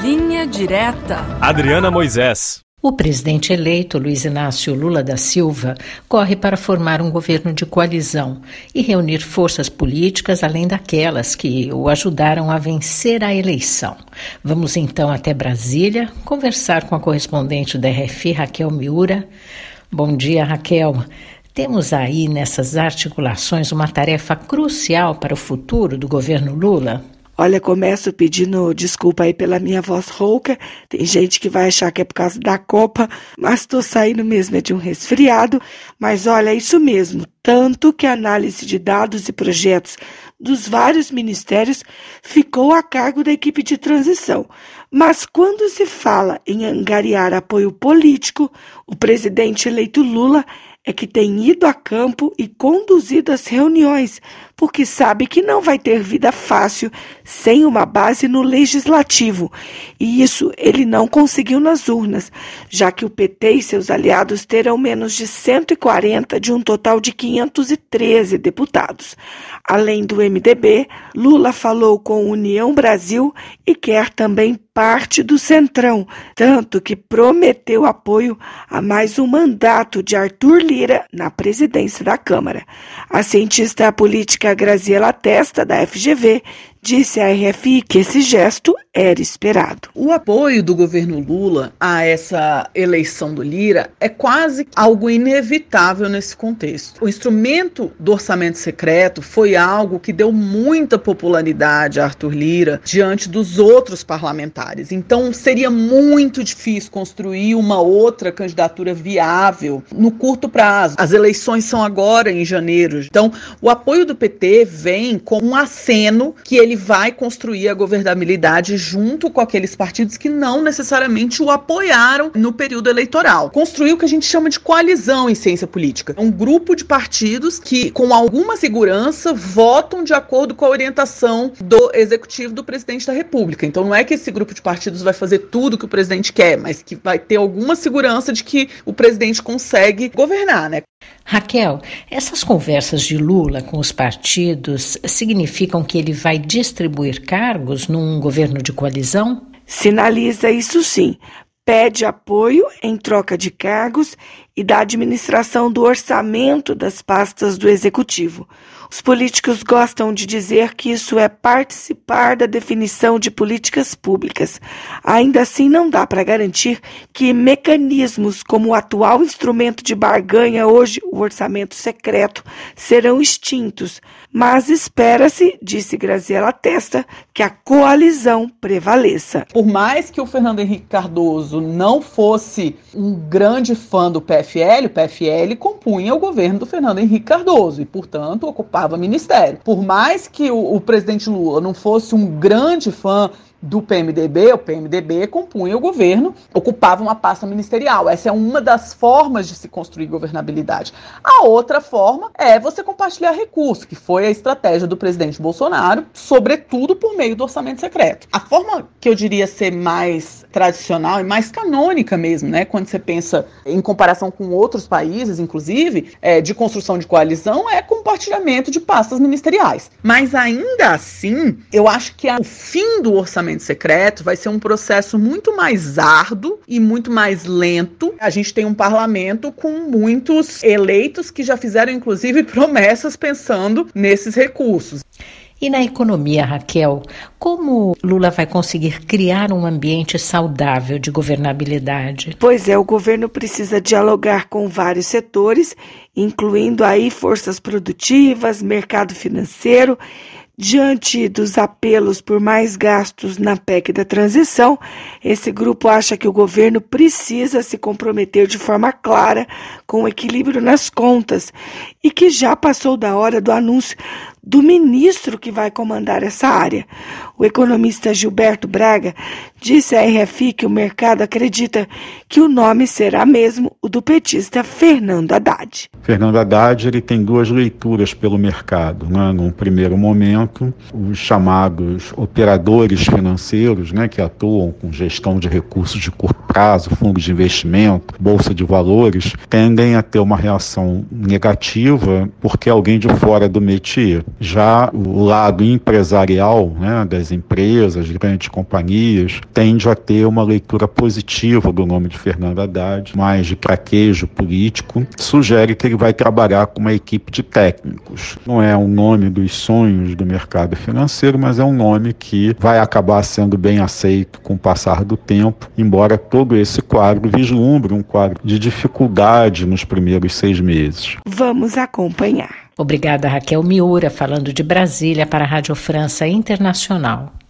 Linha Direta. Adriana Moisés. O presidente eleito, Luiz Inácio Lula da Silva, corre para formar um governo de coalizão e reunir forças políticas além daquelas que o ajudaram a vencer a eleição. Vamos então até Brasília conversar com a correspondente da RFI, Raquel Miura. Bom dia, Raquel. Temos aí nessas articulações uma tarefa crucial para o futuro do governo Lula? Olha, começo pedindo desculpa aí pela minha voz rouca. Tem gente que vai achar que é por causa da Copa, mas estou saindo mesmo de um resfriado. Mas olha, é isso mesmo. Tanto que a análise de dados e projetos dos vários ministérios ficou a cargo da equipe de transição. Mas quando se fala em angariar apoio político, o presidente eleito Lula é que tem ido a campo e conduzido as reuniões, porque sabe que não vai ter vida fácil sem uma base no legislativo. E isso ele não conseguiu nas urnas, já que o PT e seus aliados terão menos de 140 de um total de 513 deputados. Além do MDB, Lula falou com União Brasil e quer também parte do Centrão, tanto que prometeu apoio a mais um mandato de Arthur Lira na presidência da Câmara. A cientista política Graziela Testa, da FGV, disse à RFI que esse gesto era esperado. O apoio do governo Lula a essa eleição do Lira é quase algo inevitável nesse contexto. O instrumento do orçamento secreto foi algo que deu muita popularidade a Arthur Lira diante dos outros parlamentares. Então seria muito difícil construir uma outra candidatura viável no curto prazo. As eleições são agora em janeiro. Então o apoio do PT vem com um aceno que ele vai construir a governabilidade junto com aqueles partidos que não necessariamente o apoiaram no período eleitoral. Construir o que a gente chama de coalizão em ciência política. É um grupo de partidos que, com alguma segurança, votam de acordo com a orientação do executivo do presidente da República. Então não é que esse grupo de partidos vai fazer tudo que o presidente quer, mas que vai ter alguma segurança de que o presidente consegue governar, né? Raquel, essas conversas de Lula com os partidos significam que ele vai distribuir cargos num governo de coalizão? Sinaliza isso sim. Pede apoio em troca de cargos e da administração do orçamento das pastas do Executivo. Os políticos gostam de dizer que isso é participar da definição de políticas públicas. Ainda assim, não dá para garantir que mecanismos como o atual instrumento de barganha hoje, o orçamento secreto, serão extintos. Mas espera-se, disse Graziela Testa, que a coalizão prevaleça. Por mais que o Fernando Henrique Cardoso não fosse um grande fã do PFL, o PFL compunha o governo do Fernando Henrique Cardoso e, portanto, ocupava ministério. Por mais que o presidente Lula não fosse um grande fã do PMDB, o PMDB compunha o governo, ocupava uma pasta ministerial. Essa é uma das formas de se construir governabilidade. A outra forma é você compartilhar recursos, que foi a estratégia do presidente Bolsonaro, sobretudo por meio do orçamento secreto. A forma que eu diria ser mais tradicional e mais canônica mesmo, né, quando você pensa em comparação com outros países, inclusive, de construção de coalizão, é compartilhamento de pastas ministeriais. Mas ainda assim, eu acho que o fim do orçamento secreto vai ser um processo muito mais árduo e muito mais lento. A gente tem um parlamento com muitos eleitos que já fizeram, inclusive, promessas pensando nesses recursos. E na economia, Raquel, como Lula vai conseguir criar um ambiente saudável de governabilidade? Pois é, o governo precisa dialogar com vários setores, incluindo aí forças produtivas, mercado financeiro. Diante dos apelos por mais gastos na PEC da transição, esse grupo acha que o governo precisa se comprometer de forma clara com o equilíbrio nas contas e que já passou da hora do anúncio do ministro que vai comandar essa área. O economista Gilberto Braga disse à RFI que o mercado acredita que o nome será mesmo o do petista Fernando Haddad. Fernando Haddad ele tem duas leituras pelo mercado, né? Num primeiro momento, os chamados operadores financeiros, né, que atuam com gestão de recursos de curto prazo, fundos de investimento, bolsa de valores, tendem a ter uma reação negativa porque é alguém de fora do métier. Já o lado empresarial, né, das empresas, grandes companhias, tende a ter uma leitura positiva do nome de Fernando Haddad, mais de traquejo político, sugere que ele vai trabalhar com uma equipe de técnicos. Não é um nome dos sonhos do mercado financeiro, mas é um nome que vai acabar sendo bem aceito com o passar do tempo, embora todo esse quadro vislumbre um quadro de dificuldade nos primeiros 6 meses. Vamos acompanhar. Obrigada, Raquel Miura, falando de Brasília para a Rádio França Internacional.